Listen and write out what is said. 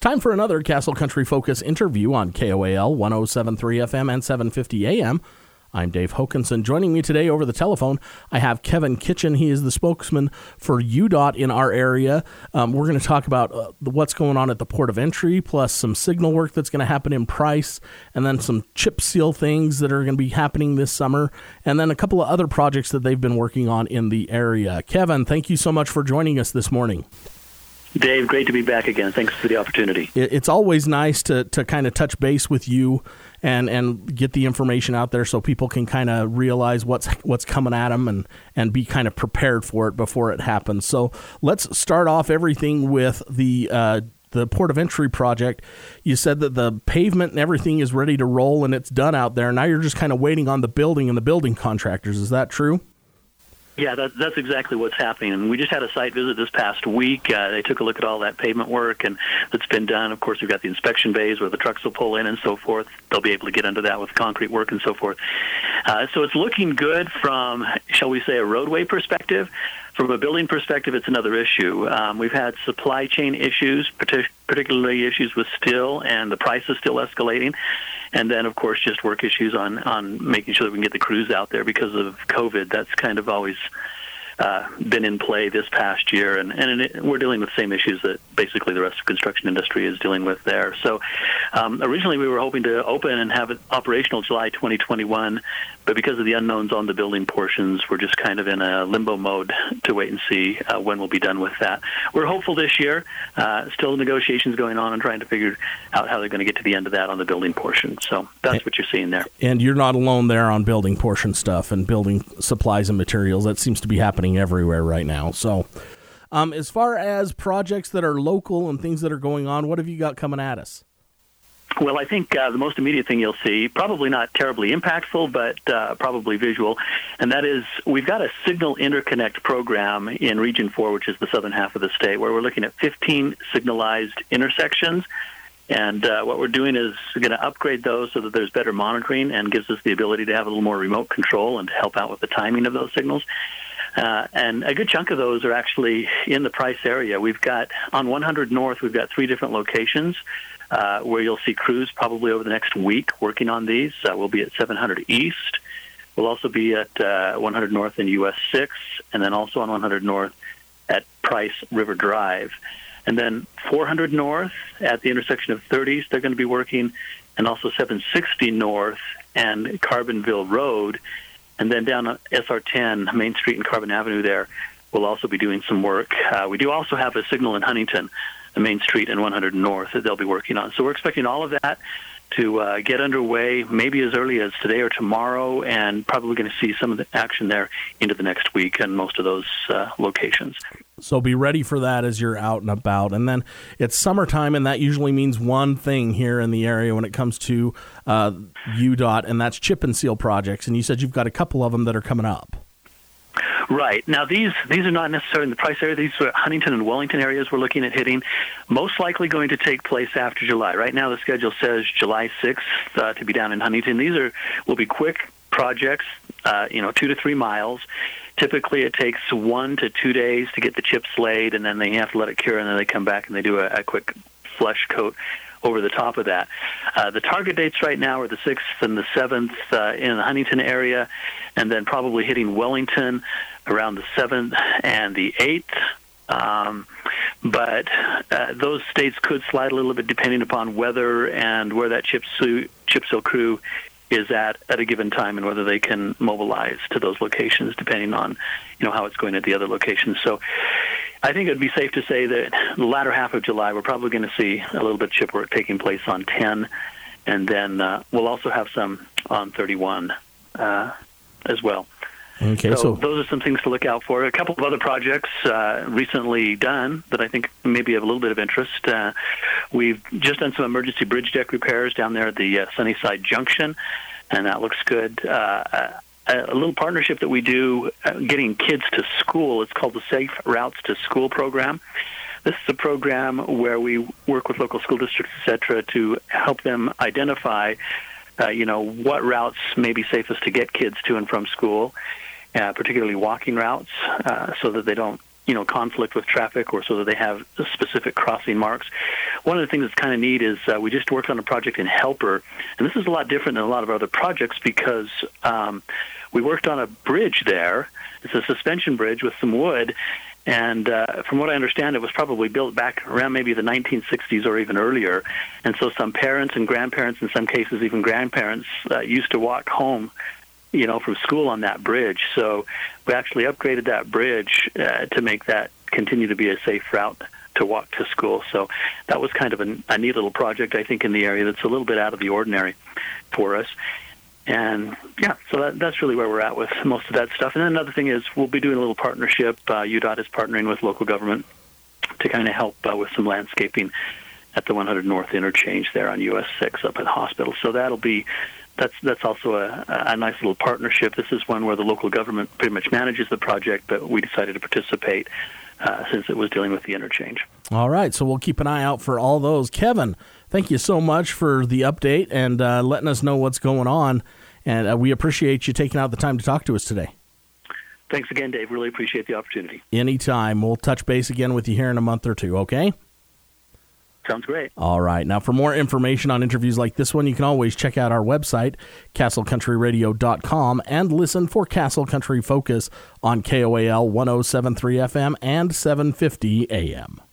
time for another Castle Country Focus interview on KOAL 107.3 FM and 750 AM. I'm Dave Hokanson. Joining me today over the telephone, I have Kevin Kitchen. He is the spokesman for UDOT in our area. We're going to talk about what's going on at the port of entry, plus some signal work that's going to happen in Price, and then some chip seal things that are going to be happening this summer, and then a couple of other projects that they've been working on in the area. Kevin, thank you so much for joining us this morning. Dave, great to be back again. Thanks for the opportunity. It's always nice to kind of touch base with you and get the information out there so people can kind of realize what's coming at them and be kind of prepared for it before it happens. So let's start off everything with the port of entry project. You said that the pavement and everything is ready to roll and it's done out there. Now you're just kind of waiting on the building and the building contractors. Is that true? Yeah, that's exactly what's happening. And we just had a site visit this past week. They took a look at all that pavement work and that's been done. Of course, we've got the inspection bays where the trucks will pull in and so forth. They'll be able to get into that with concrete work and so forth. So it's looking good from, shall we say, a roadway perspective. From a building perspective, it's another issue. We've had supply chain issues, particularly issues with steel, and the price is still escalating. And then, of course, just work issues on making sure that we can get the crews out there because of COVID. That's kind of always been in play this past year, and we're dealing with the same issues that basically the rest of the construction industry is dealing with there. So originally we were hoping to open and have it operational July 2021, but because of the unknowns on the building portions, we're just kind of in a limbo mode to wait and see when we'll be done with that. We're hopeful this year. Still negotiations going on and trying to figure out how they're going to get to the end of that on the building portion. So that's what you're seeing there. And you're not alone there on building portion stuff and building supplies and materials. That seems to be happening everywhere right now. So as far as projects that are local and things that are going on, what have you got coming at us? Well, I think the most immediate thing you'll see, probably not terribly impactful, but probably visual, and that is we've got a signal interconnect program in Region 4, which is the southern half of the state, where we're looking at 15 signalized intersections. And what we're doing is going to upgrade those so that there's better monitoring and gives us the ability to have a little more remote control and to help out with the timing of those signals. And a good chunk of those are actually in the Price area. We've got, on 100 North, we've got 3 different locations where you'll see crews probably over the next week working on these. We'll be at 700 East. We'll also be at 100 North in US 6, and then also on 100 North at Price River Drive. And then 400 North at the intersection of 30s, they're going to be working, and also 760 North and Carbonville Road. And then down on SR10, Main Street and Carbon Avenue there, we'll also be doing some work. We do also have a signal in Huntington, the Main Street and 100 North that they'll be working on. So we're expecting all of that to get underway maybe as early as today or tomorrow, and probably going to see some of the action there into the next week in most of those locations. So be ready for that as you're out and about. And then it's summertime, and that usually means one thing here in the area when it comes to UDOT, and that's chip and seal projects. And you said you've got a couple of them that are coming up. Right. Now, these are not necessarily in the Price area. These are Huntington and Wellington areas we're looking at hitting, most likely going to take place after July. Right now, the schedule says July 6th to be down in Huntington. These will be quick projects, 2 to 3 miles. Typically, it takes 1 to 2 days to get the chips laid, and then they have to let it cure, and then they come back and they do a quick flush coat over the top of that. The target dates right now are the 6th and the 7th in the Huntington area, and then probably hitting Wellington around the 7th and the 8th. But those dates could slide a little bit depending upon weather and where that chip seal crew is at a given time, and whether they can mobilize to those locations depending on how it's going at the other locations. So I think it would be safe to say that the latter half of July we're probably going to see a little bit of chip work taking place on 10, and then we'll also have some on 31 as well. Okay, so those are some things to look out for. A couple of other projects recently done that I think maybe have a little bit of interest. We've just done some emergency bridge deck repairs down there at the Sunnyside Junction, and that looks good. A little partnership that we do getting kids to school. It's called the Safe Routes to School program. This is a program where we work with local school districts, et cetera, to help them identify, what routes may be safest to get kids to and from school, particularly walking routes, so that they don't conflict with traffic, or so that they have specific crossing marks. One of the things that's kind of neat is we just worked on a project in Helper, and this is a lot different than a lot of other projects because we worked on a bridge there. It's a suspension bridge with some wood, and from what I understand, it was probably built back around maybe the 1960s or even earlier. And so some parents and grandparents, in some cases even grandparents, used to walk home from school on that bridge. So we actually upgraded that bridge to make that continue to be a safe route to walk to school. So that was kind of a neat little project, I think, in the area that's a little bit out of the ordinary for us. And, so that's really where we're at with most of that stuff. And then another thing is we'll be doing a little partnership. UDOT is partnering with local government to kind of help with some landscaping at the 100 North interchange there on US 6 up at the hospital. So that's also a nice little partnership. This is one where the local government pretty much manages the project, but we decided to participate since it was dealing with the interchange. All right, so we'll keep an eye out for all those. Kevin, thank you so much for the update and letting us know what's going on, and we appreciate you taking out the time to talk to us today. Thanks again, Dave. Really appreciate the opportunity. Anytime. We'll touch base again with you here in a month or two, okay? Sounds great. All right. Now, for more information on interviews like this one, you can always check out our website, castlecountryradio.com, and listen for Castle Country Focus on KOAL 107.3 FM and 750 AM.